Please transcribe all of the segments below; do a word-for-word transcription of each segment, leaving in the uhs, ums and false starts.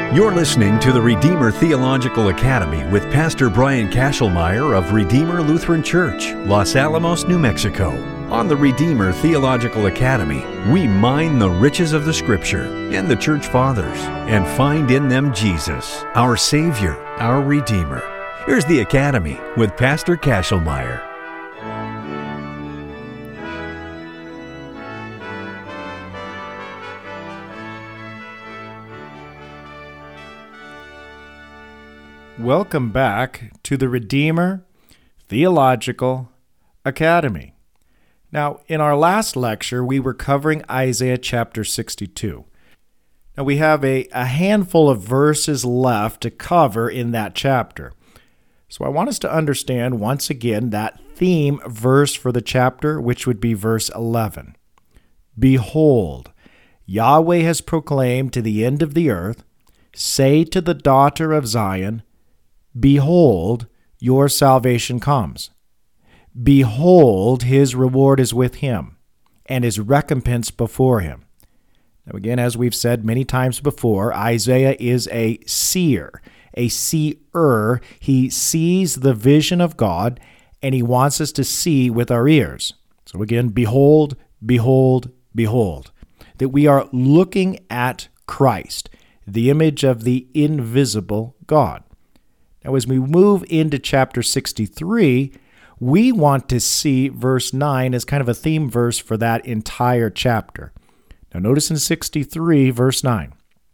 You're listening to the Redeemer Theological Academy with Pastor Brian Kashelmeyer of Redeemer Lutheran Church, Los Alamos, New Mexico. On the Redeemer Theological Academy, we mine the riches of the Scripture and the Church Fathers and find in them Jesus, our Savior, our Redeemer. Here's the Academy with Pastor Kashelmeyer. Welcome back to the Redeemer Theological Academy. Now, in our last lecture, we were covering Isaiah chapter sixty-two. Now, we have a, a handful of verses left to cover in that chapter. So I want us to understand once again that theme verse for the chapter, which would be verse eleven. Behold, Yahweh has proclaimed to the end of the earth, say to the daughter of Zion, behold, your salvation comes. Behold, his reward is with him, and his recompense before him. Now again, as we've said many times before, Isaiah is a seer, a seer. He sees the vision of God, and he wants us to see with our ears. So again, behold, behold, behold, that we are looking at Christ, the image of the invisible God. Now, as we move into chapter sixty-three, we want to see verse nine as kind of a theme verse for that entire chapter. Now, notice in sixty-three, verse nine,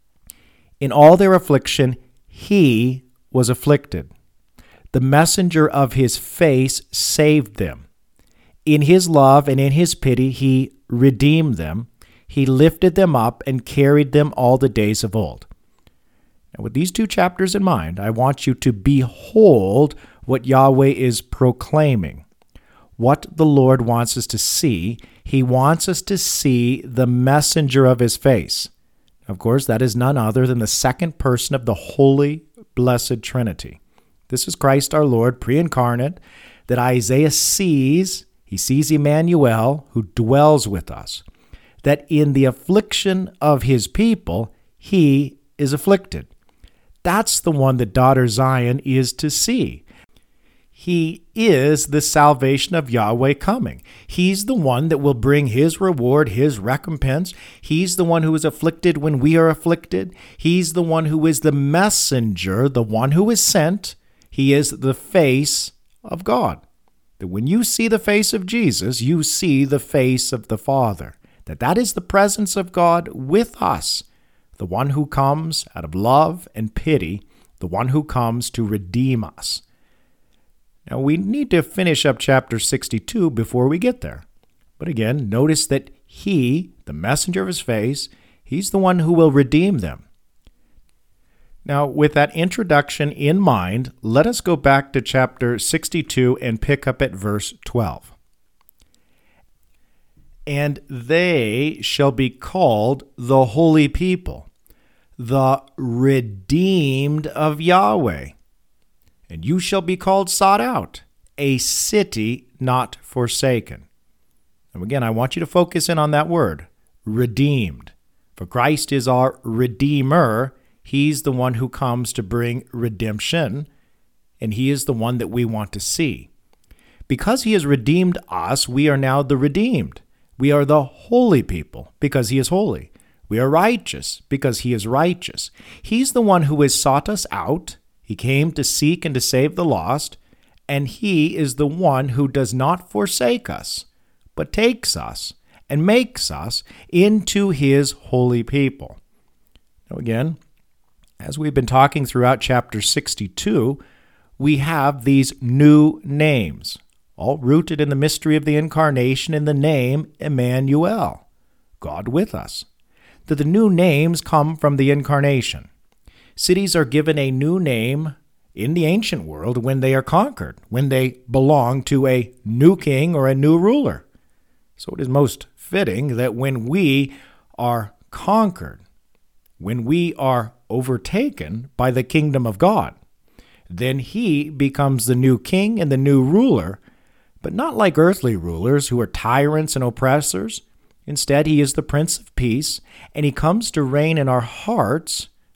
in all their affliction, he was afflicted. The messenger of his face saved them. In his love and in his pity, he redeemed them. He lifted them up and carried them all the days of old. And with these two chapters in mind, I want you to behold what Yahweh is proclaiming, what the Lord wants us to see. He wants us to see the messenger of his face. Of course, that is none other than the second person of the Holy, Blessed Trinity. This is Christ our Lord, pre-incarnate, that Isaiah sees. He sees Emmanuel, who dwells with us, that in the affliction of his people, he is afflicted. That's the one that daughter Zion is to see. He is the salvation of Yahweh coming. He's the one that will bring his reward, his recompense. He's the one who is afflicted when we are afflicted. He's the one who is the messenger, the one who is sent. He is the face of God. That when you see the face of Jesus, you see the face of the Father. That that is the presence of God with us. The one who comes out of love and pity, the one who comes to redeem us. Now, we need to finish up chapter sixty-two before we get there. But again, notice that he, the messenger of his face, he's the one who will redeem them. Now, with that introduction in mind, let us go back to chapter sixty-two and pick up at verse twelve. And they shall be called the holy people, the redeemed of Yahweh. And you shall be called sought out, a city not forsaken. And again, I want you to focus in on that word, redeemed. For Christ is our Redeemer. He's the one who comes to bring redemption, and he is the one that we want to see. Because he has redeemed us, we are now the redeemed. We are the holy people because he is holy. We are righteous because he is righteous. He's the one who has sought us out. He came to seek and to save the lost, and he is the one who does not forsake us, but takes us and makes us into his holy people. Now again, as we've been talking throughout chapter sixty-two, we have these new names, all rooted in the mystery of the incarnation in the name Emmanuel, God with us. That the new names come from the incarnation. Cities are given a new name in the ancient world when they are conquered, when they belong to a new king or a new ruler. So it is most fitting that when we are conquered, when we are overtaken by the kingdom of God, then he becomes the new king and the new ruler, but not like earthly rulers who are tyrants and oppressors. Instead, he is the Prince of Peace, and he comes to reign in our hearts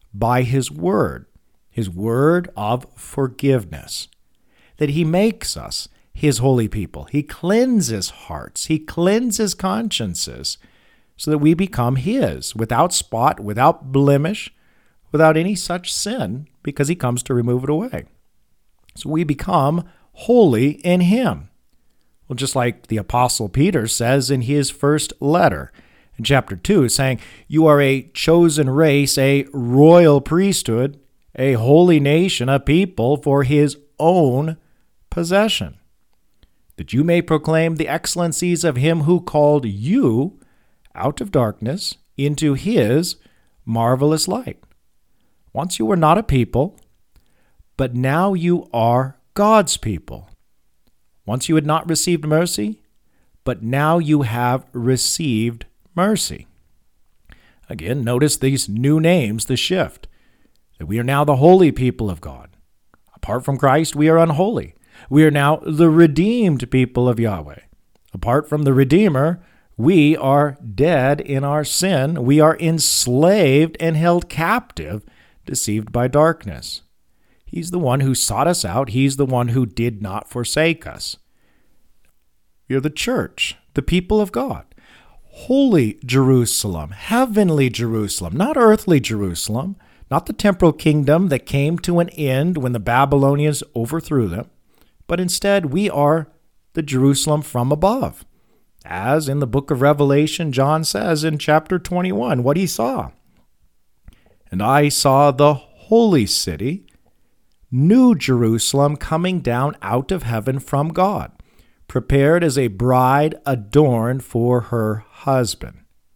by his word, his word of forgiveness, that he makes us his holy people. He cleanses hearts. He cleanses consciences so that we become his without spot, without blemish, without any such sin, because he comes to remove it away. So we become holy in him. Well, just like the Apostle Peter says in his first letter, in chapter two, saying, "You are a chosen race, a royal priesthood, a holy nation, a people for his own possession, that you may proclaim the excellencies of him who called you out of darkness into his marvelous light. Once you were not a people, but now you are God's people. Once you had not received mercy, but now you have received mercy." Again, notice these new names, the shift, that we are now the holy people of God. Apart from Christ, we are unholy. We are now the redeemed people of Yahweh. Apart from the Redeemer, we are dead in our sin. We are enslaved and held captive, deceived by darkness. He's the one who sought us out. He's the one who did not forsake us. We are the church, the people of God. Holy Jerusalem, heavenly Jerusalem, not earthly Jerusalem, not the temporal kingdom that came to an end when the Babylonians overthrew them, but instead we are the Jerusalem from above. As in the book of Revelation, John says in chapter twenty-one what he saw. "And I saw the holy city, New Jerusalem, coming down out of heaven from God, prepared as a bride adorned for her husband."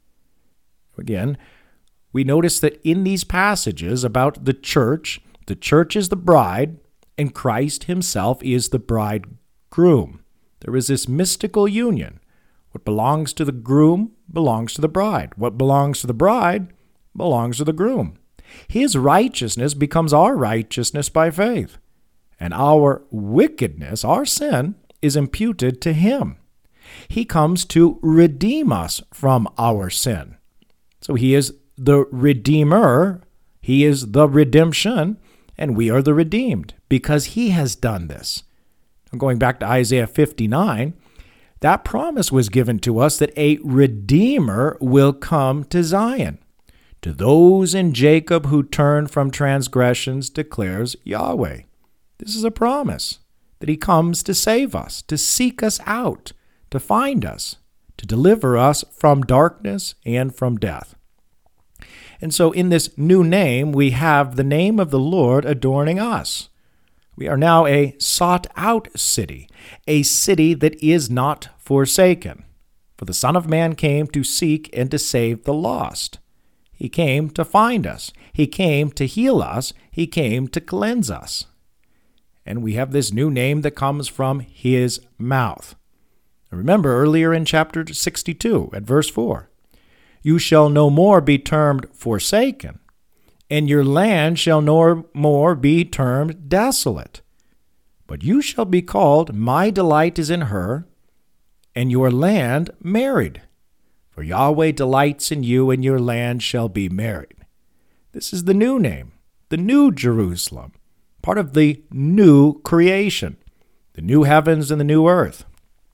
Again, we notice that in these passages about the church, the church is the bride, and Christ himself is the bridegroom. There is this mystical union. What belongs to the groom belongs to the bride. What belongs to the bride belongs to the groom. His righteousness becomes our righteousness by faith, and our wickedness, our sin, is imputed to him. He comes to redeem us from our sin. So he is the Redeemer, he is the redemption, and we are the redeemed because he has done this. Going back to Isaiah fifty-nine, that promise was given to us that a Redeemer will come to Zion. To those in Jacob who turn from transgressions, declares Yahweh. This is a promise that he comes to save us, to seek us out, to find us, to deliver us from darkness and from death. And so in this new name, we have the name of the Lord adorning us. We are now a sought-out city, a city that is not forsaken. For the Son of Man came to seek and to save the lost. He came to find us. He came to heal us. He came to cleanse us. And we have this new name that comes from his mouth. Remember earlier in chapter sixty-two at verse four, "You shall no more be termed forsaken, and your land shall no more be termed desolate. But you shall be called, my delight is in her, and your land married. For Yahweh delights in you, and your land shall be married." This is the new name, the new Jerusalem, part of the new creation, the new heavens and the new earth.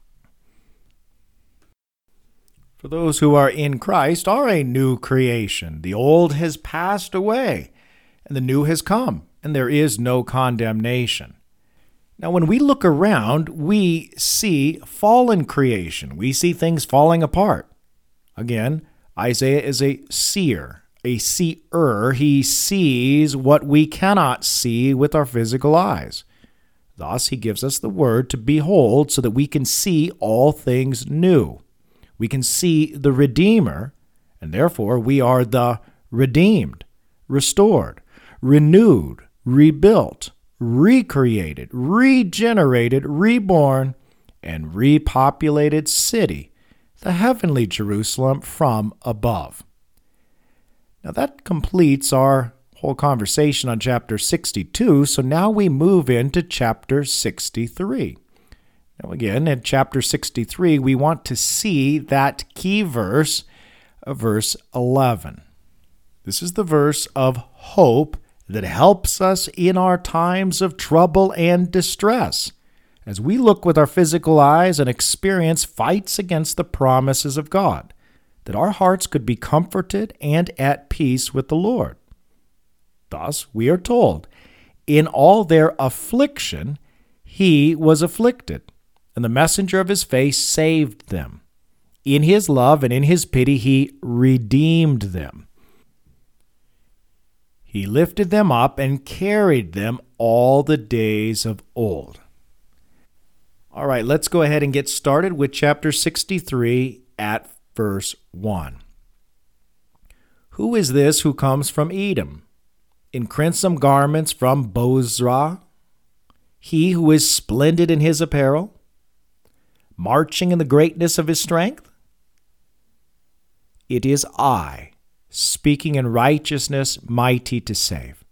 For those who are in Christ are a new creation. The old has passed away, and the new has come, and there is no condemnation. Now, when we look around, we see fallen creation. We see things falling apart. Again, Isaiah is a seer, a seer. He sees what we cannot see with our physical eyes. Thus, he gives us the word to behold so that we can see all things new. We can see the Redeemer, and therefore we are the redeemed, restored, renewed, rebuilt, recreated, regenerated, reborn, and repopulated city, the heavenly Jerusalem from above. Now that completes our whole conversation on chapter sixty-two, so now we move into chapter sixty-three. Now again, in chapter sixty-three, we want to see that key verse, uh, verse eleven. This is the verse of hope that helps us in our times of trouble and distress, as we look with our physical eyes and experience fights against the promises of God, that our hearts could be comforted and at peace with the Lord. Thus, we are told, in all their affliction, he was afflicted, and the messenger of his face saved them. In his love and in his pity, he redeemed them. He lifted them up and carried them all the days of old. All right, let's go ahead and get started with chapter sixty-three at verse one. Who is this who comes from Edom, in crimson garments from Bozrah? He who is splendid in his apparel, marching in the greatness of his strength? It is I, speaking in righteousness, mighty to save.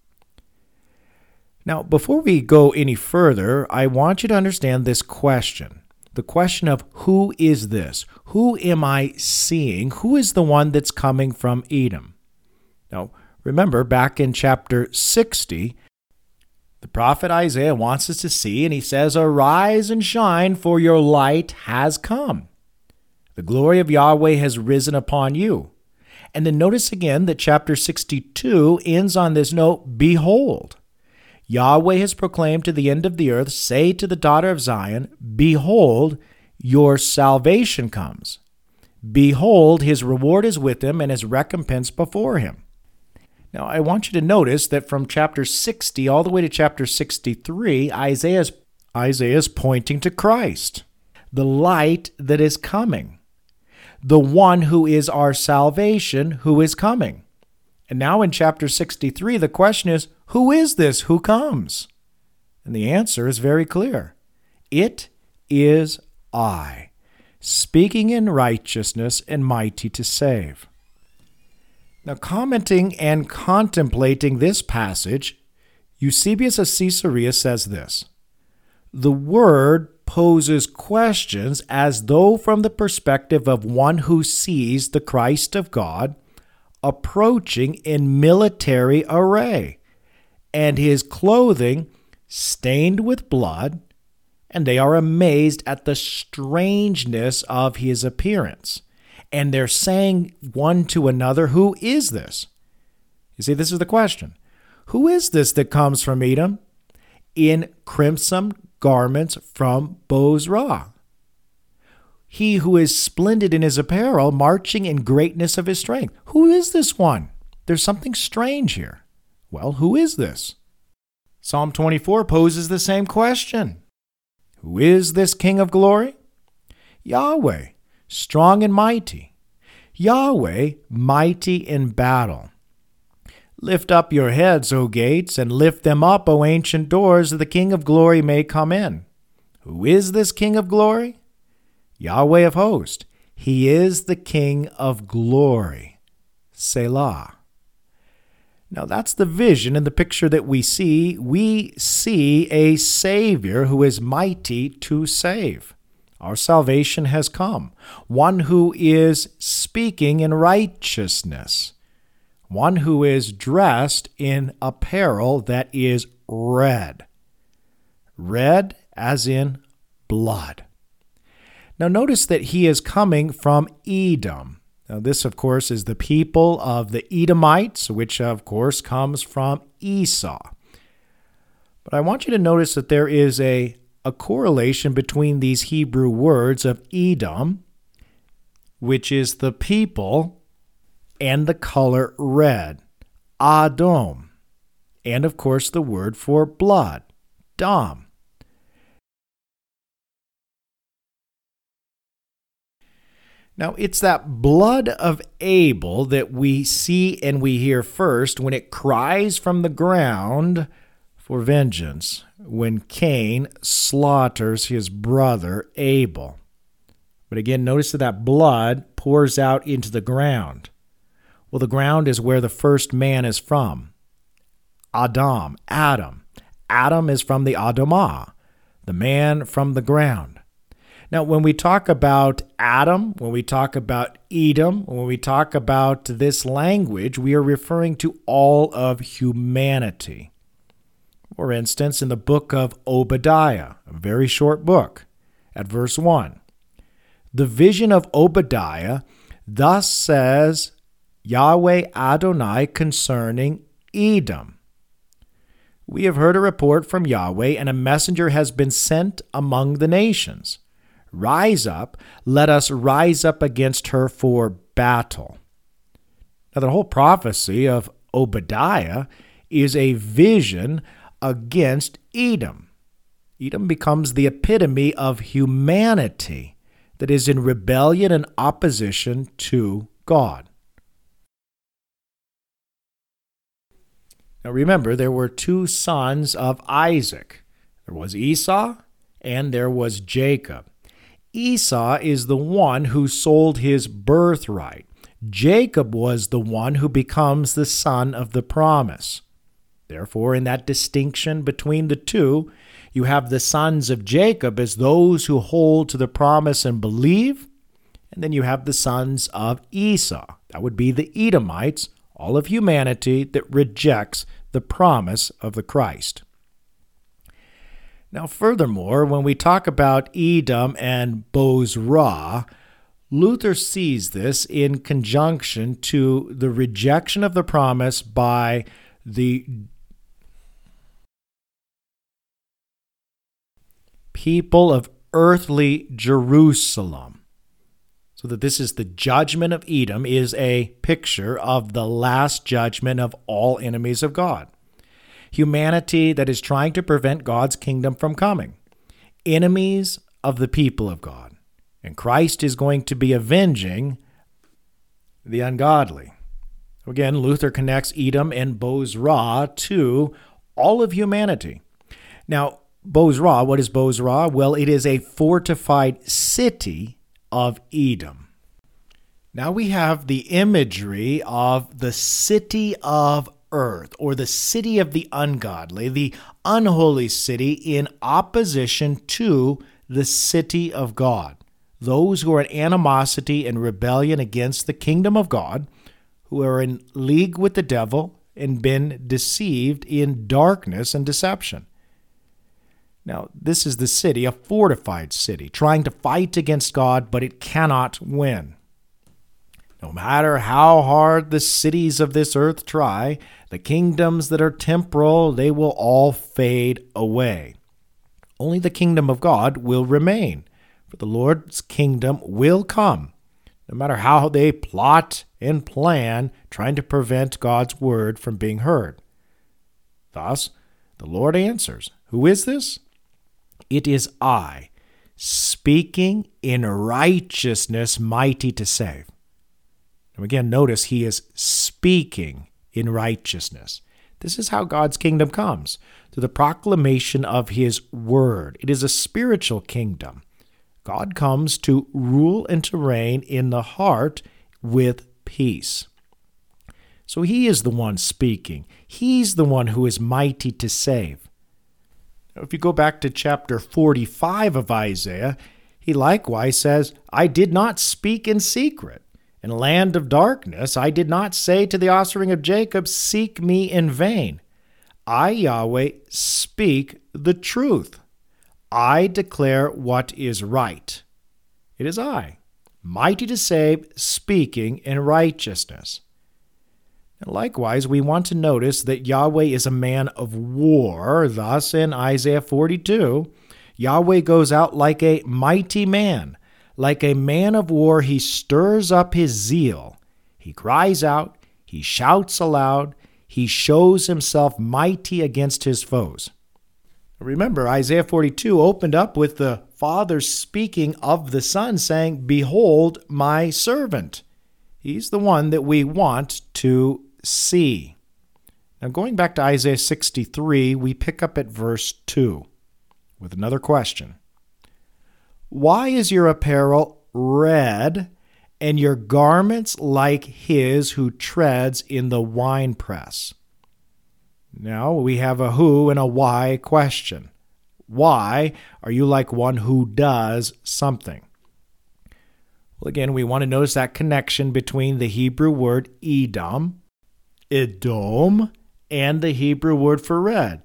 Now, before we go any further, I want you to understand this question. The question of who is this? Who am I seeing? Who is the one that's coming from Edom? Now, remember, back in chapter sixty, the prophet Isaiah wants us to see, and he says, "Arise and shine, for your light has come. The glory of Yahweh has risen upon you." And then notice again that chapter sixty-two ends on this note, "Behold, Yahweh has proclaimed to the end of the earth, say to the daughter of Zion, behold, your salvation comes. Behold, his reward is with him and his recompense before him." Now, I want you to notice that from chapter sixty all the way to chapter sixty-three, Isaiah's, Isaiah's pointing to Christ, the light that is coming, the one who is our salvation, who is coming. And now in chapter sixty-three, the question is, who is this who comes? And the answer is very clear. It is I, speaking in righteousness and mighty to save. Now, commenting and contemplating this passage, Eusebius of Caesarea says this: the word poses questions as though from the perspective of one who sees the Christ of God approaching in military array, and his clothing stained with blood, and they are amazed at the strangeness of his appearance. And they're saying one to another, who is this? You see, this is the question. Who is this that comes from Edom in crimson garments from Bozrah? He who is splendid in his apparel, marching in greatness of his strength. Who is this one? There's something strange here. Well, who is this? Psalm twenty-four poses the same question. Who is this King of glory? Yahweh, strong and mighty. Yahweh, mighty in battle. Lift up your heads, O gates, and lift them up, O ancient doors, that the King of glory may come in. Who is this King of glory? Yahweh of hosts. He is the King of glory. Selah. Now that's the vision and the picture that we see. We see a Savior who is mighty to save. Our salvation has come. One who is speaking in righteousness. One who is dressed in apparel that is red. Red as in blood. Now notice that he is coming from Edom. Now this, of course, is the people of the Edomites, which, of course, comes from Esau. But I want you to notice that there is a, a correlation between these Hebrew words of Edom, which is the people, and the color red, Adom, and, of course, the word for blood, Dam. Now, it's that blood of Abel that we see and we hear first when it cries from the ground for vengeance, when Cain slaughters his brother Abel. But again, notice that that blood pours out into the ground. Well, the ground is where the first man is from. Adam, Adam. Adam is from the Adamah, the man from the ground. Now, when we talk about Adam, when we talk about Edom, when we talk about this language, we are referring to all of humanity. For instance, in the book of Obadiah, a very short book, at verse one, the vision of Obadiah, thus says Yahweh Adonai concerning Edom. We have heard a report from Yahweh, and a messenger has been sent among the nations. Rise up, let us rise up against her for battle. Now, the whole prophecy of Obadiah is a vision against Edom. Edom becomes the epitome of humanity that is in rebellion and opposition to God. Now remember, there were two sons of Isaac. There was Esau and there was Jacob. Esau is the one who sold his birthright. Jacob was the one who becomes the son of the promise. Therefore, in that distinction between the two, you have the sons of Jacob as those who hold to the promise and believe, and then you have the sons of Esau. That would be the Edomites, all of humanity that rejects the promise of the Christ. Now, furthermore, when we talk about Edom and Bozrah, Luther sees this in conjunction to the rejection of the promise by the people of earthly Jerusalem. So that this is the judgment of Edom is a picture of the last judgment of all enemies of God. Humanity that is trying to prevent God's kingdom from coming. Enemies of the people of God. And Christ is going to be avenging the ungodly. Again, Luther connects Edom and Bozrah to all of humanity. Now, Bozrah, what is Bozrah? Well, it is a fortified city of Edom. Now we have the imagery of the city of earth, or the city of the ungodly, the unholy city in opposition to the city of God. Those who are in animosity and rebellion against the kingdom of God, who are in league with the devil and been deceived in darkness and deception. Now, this is the city, a fortified city, trying to fight against God, but it cannot win. No matter how hard the cities of this earth try, the kingdoms that are temporal, they will all fade away. Only the kingdom of God will remain, for the Lord's kingdom will come, no matter how they plot and plan, trying to prevent God's word from being heard. Thus, the Lord answers, "Who is this? It is I, speaking in righteousness, mighty to save." Now again, notice he is speaking in righteousness. This is how God's kingdom comes, through the proclamation of his word. It is a spiritual kingdom. God comes to rule and to reign in the heart with peace. So he is the one speaking. He's the one who is mighty to save. Now, if you go back to chapter forty-five of Isaiah, he likewise says, "I did not speak in secret. In a land of darkness, I did not say to the offspring of Jacob, 'Seek me in vain.' I, Yahweh, speak the truth. I declare what is right. It is I, mighty to save, speaking in righteousness." And likewise, we want to notice that Yahweh is a man of war. Thus, in Isaiah forty-two, Yahweh goes out like a mighty man. Like a man of war, he stirs up his zeal. He cries out, he shouts aloud, he shows himself mighty against his foes. Remember, Isaiah forty-two opened up with the Father speaking of the Son, saying, "Behold my servant." He's the one that we want to see. Now, going back to Isaiah sixty-three, we pick up at verse two with another question. "Why is your apparel red, and your garments like his who treads in the winepress?" Now we have a who and a why question. Why are you like one who does something? Well, again, we want to notice that connection between the Hebrew word Edom, Edom, and the Hebrew word for red,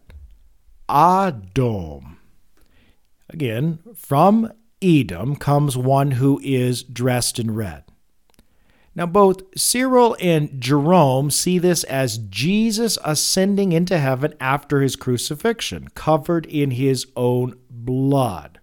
Adom. Again, from Edom comes one who is dressed in red. Now, both Cyril and Jerome see this as Jesus ascending into heaven after his crucifixion, covered in his own blood.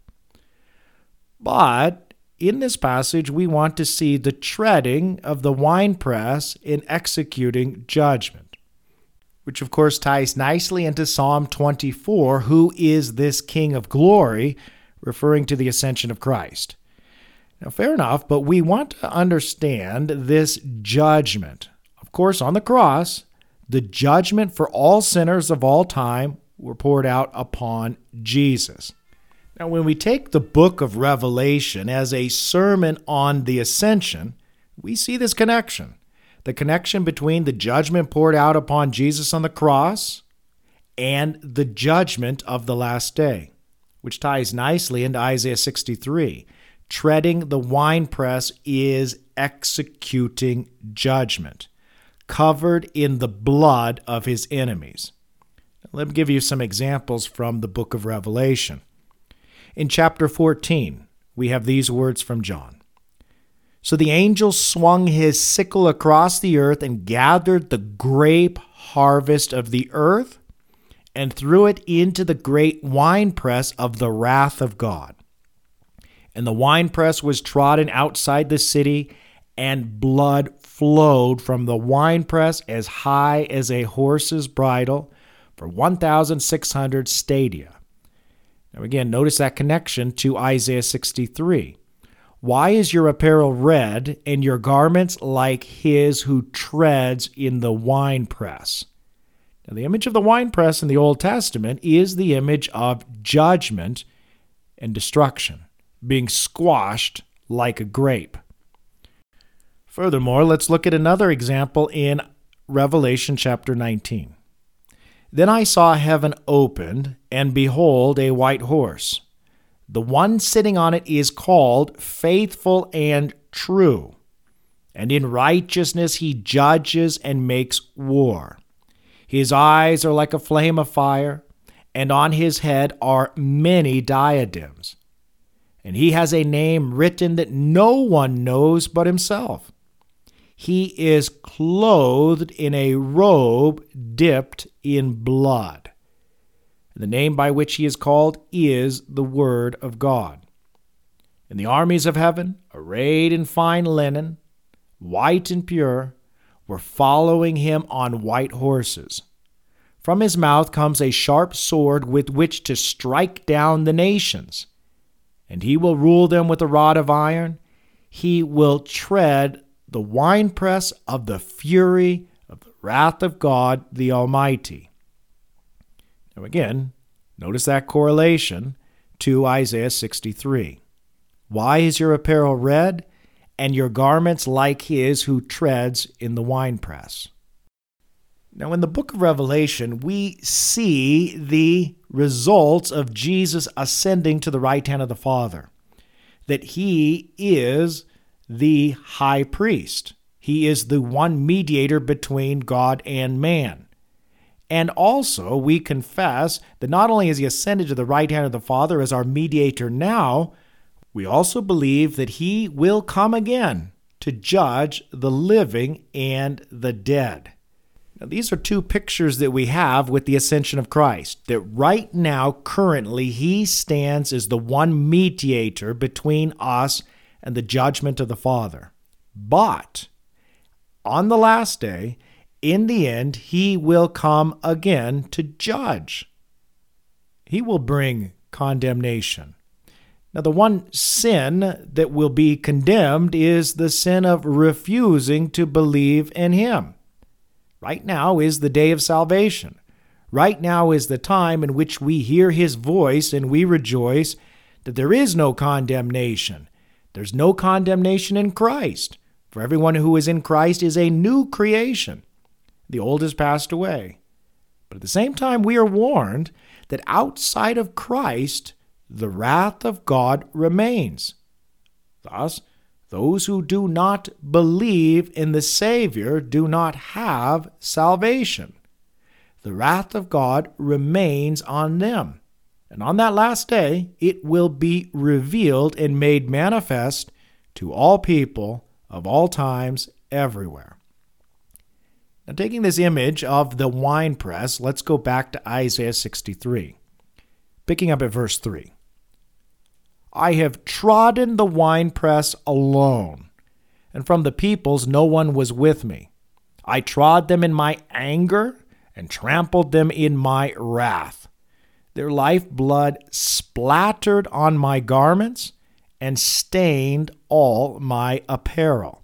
But in this passage, we want to see the treading of the winepress in executing judgment, which of course ties nicely into Psalm twenty-four, who is this King of glory, referring to the ascension of Christ. Now, fair enough, but we want to understand this judgment. Of course, on the cross, the judgment for all sinners of all time were poured out upon Jesus. Now, when we take the book of Revelation as a sermon on the ascension, we see this connection. The connection between the judgment poured out upon Jesus on the cross and the judgment of the last day, which ties nicely into Isaiah sixty-three. Treading the winepress is executing judgment, covered in the blood of his enemies. Let me give you some examples from the book of Revelation. In chapter fourteen, we have these words from John. So the angel swung his sickle across the earth and gathered the grape harvest of the earth and threw it into the great winepress of the wrath of God. And the winepress was trodden outside the city, and blood flowed from the winepress as high as a horse's bridle for one thousand six hundred stadia. Now again, notice that connection to Isaiah sixty-three. Why is your apparel red and your garments like his who treads in the winepress? Now, the image of the winepress in the Old Testament is the image of judgment and destruction, being squashed like a grape. Furthermore, let's look at another example in Revelation chapter nineteen. Then I saw heaven opened, and behold, a white horse. The one sitting on it is called Faithful and True, and in righteousness he judges and makes war. His eyes are like a flame of fire, and on his head are many diadems. And he has a name written that no one knows but himself. He is clothed in a robe dipped in blood. The name by which he is called is the Word of God. And the armies of heaven, arrayed in fine linen, white and pure, were following him on white horses. From his mouth comes a sharp sword with which to strike down the nations. And he will rule them with a rod of iron. He will tread the winepress of the fury of the wrath of God the Almighty. Now again, notice that correlation to Isaiah sixty-three. Why is your apparel red, and your garments like his who treads in the winepress? Now, in the book of Revelation, we see the results of Jesus ascending to the right hand of the Father, that he is the high priest. He is the one mediator between God and man. And also, we confess that not only has he ascended to the right hand of the Father as our mediator now, we also believe that he will come again to judge the living and the dead. Now, these are two pictures that we have with the ascension of Christ, that right now, currently, he stands as the one mediator between us and the judgment of the Father. But on the last day, in the end, he will come again to judge. He will bring condemnation. Now, the one sin that will be condemned is the sin of refusing to believe in him. Right now is the day of salvation. Right now is the time in which we hear his voice and we rejoice that there is no condemnation. There's no condemnation in Christ. For everyone who is in Christ is a new creation. The old has passed away. But at the same time, we are warned that outside of Christ, the wrath of God remains. Thus, those who do not believe in the Savior do not have salvation. The wrath of God remains on them. And on that last day, it will be revealed and made manifest to all people of all times everywhere. Now, taking this image of the winepress, let's go back to Isaiah sixty-three, picking up at verse three. I have trodden the winepress alone, and from the peoples no one was with me. I trod them in my anger and trampled them in my wrath. Their lifeblood splattered on my garments and stained all my apparel.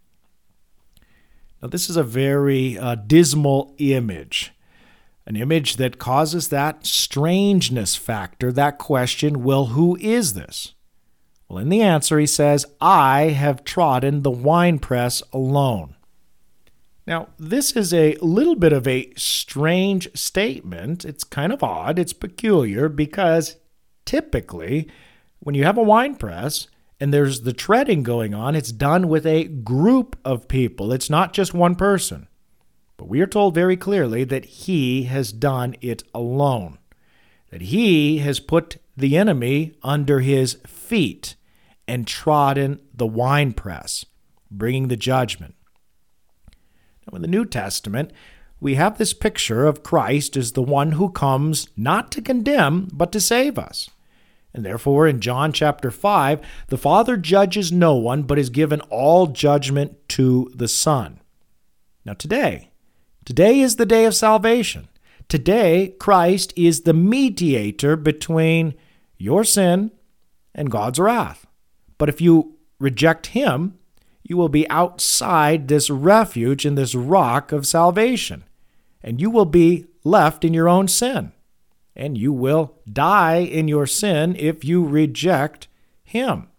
Now, this is a very uh, dismal image. An image that causes that strangeness factor, that question, well, who is this? Well, in the answer, he says, I have trodden the winepress alone. Now, this is a little bit of a strange statement. It's kind of odd. It's peculiar because typically when you have a winepress and there's the treading going on, it's done with a group of people. It's not just one person. But we are told very clearly that he has done it alone, that he has put the enemy under his feet and trodden the winepress, bringing the judgment. Now, in the New Testament, we have this picture of Christ as the one who comes not to condemn, but to save us. And therefore, in John chapter five, the Father judges no one, but has given all judgment to the Son. Now, today, Today is the day of salvation. Today, Christ is the mediator between your sin and God's wrath. But if you reject him, you will be outside this refuge and this rock of salvation, and you will be left in your own sin, and you will die in your sin if you reject him.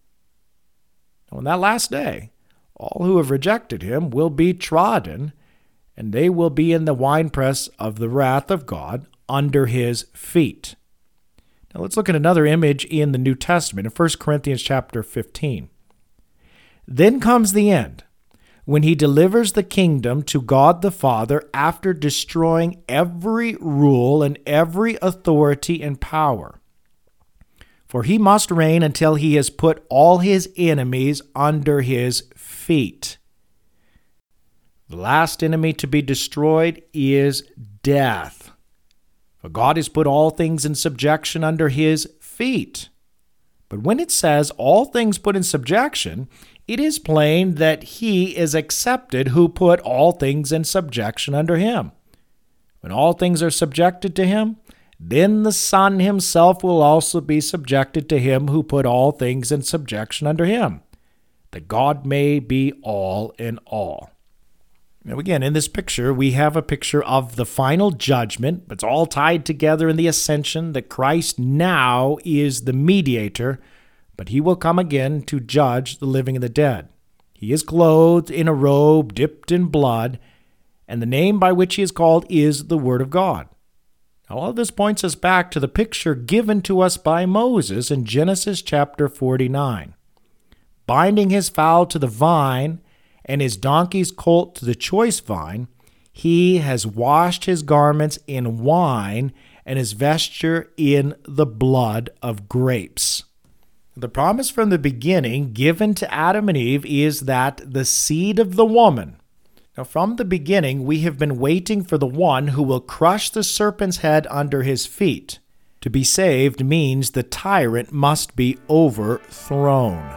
On that last day, all who have rejected him will be trodden, and they will be in the winepress of the wrath of God under his feet. Now let's look at another image in the New Testament, in First Corinthians chapter fifteen. Then comes the end, when he delivers the kingdom to God the Father after destroying every rule and every authority and power. For he must reign until he has put all his enemies under his feet. The last enemy to be destroyed is death. For God has put all things in subjection under his feet. But when it says all things put in subjection, it is plain that he is accepted who put all things in subjection under him. When all things are subjected to him, then the Son himself will also be subjected to him who put all things in subjection under him, that God may be all in all. Now again, in this picture, we have a picture of the final judgment. It's all tied together in the ascension that Christ now is the mediator, but he will come again to judge the living and the dead. He is clothed in a robe dipped in blood, and the name by which he is called is the Word of God. Now, all of this points us back to the picture given to us by Moses in Genesis chapter forty-nine. Binding his foal to the vine, and his donkey's colt to the choice vine, he has washed his garments in wine and his vesture in the blood of grapes. The promise from the beginning given to Adam and Eve is that the seed of the woman. Now, from the beginning, we have been waiting for the one who will crush the serpent's head under his feet. To be saved means the tyrant must be overthrown.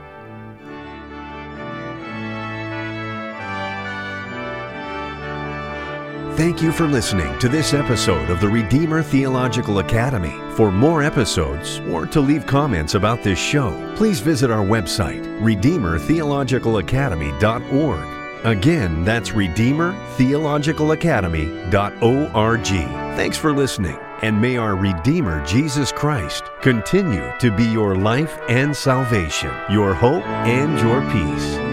Thank you for listening to this episode of the Redeemer Theological Academy. For more episodes or to leave comments about this show, please visit our website, redeemer theological academy dot org. Again, that's redeemer theological academy dot org. Thanks for listening, and may our Redeemer Jesus Christ continue to be your life and salvation, your hope and your peace.